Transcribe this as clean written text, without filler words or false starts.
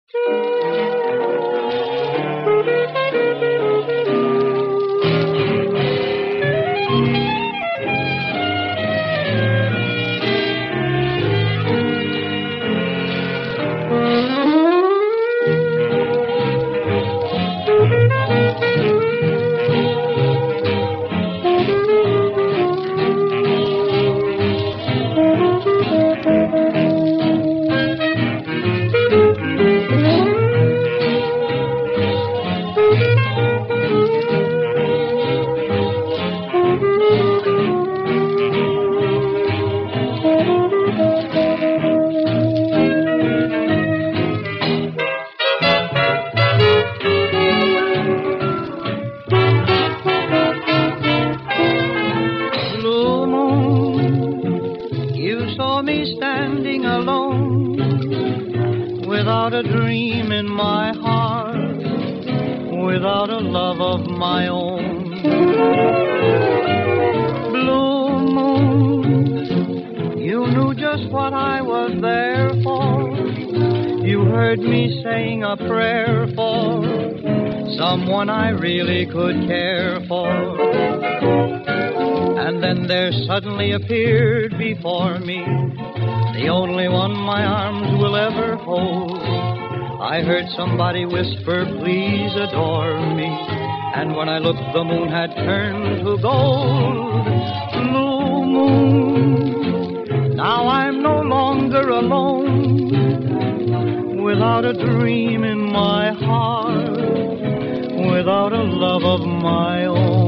Saw me standing alone, without a dream in my heart, without a love of my own. Blue moon, you knew just what I was there for. You heard me saying a prayer for someone I really could care for. And then there suddenly appeared before me the only one my arms will ever hold. I heard somebody whisper, please adore me. And when I looked, the moon had turned to gold. Blue moon, now I'm no longer alone, without a dream in my heart, without a love of my own.